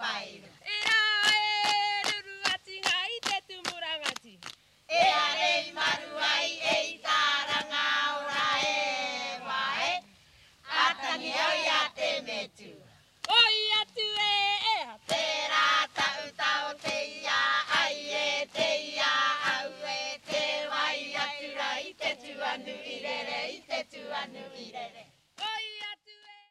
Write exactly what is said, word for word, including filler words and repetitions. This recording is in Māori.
pairu. Ira e ruru ati ngai te tumurangati. E arei maruai e i taranga ora e wae. Atangi au ia te metu. Oi atu e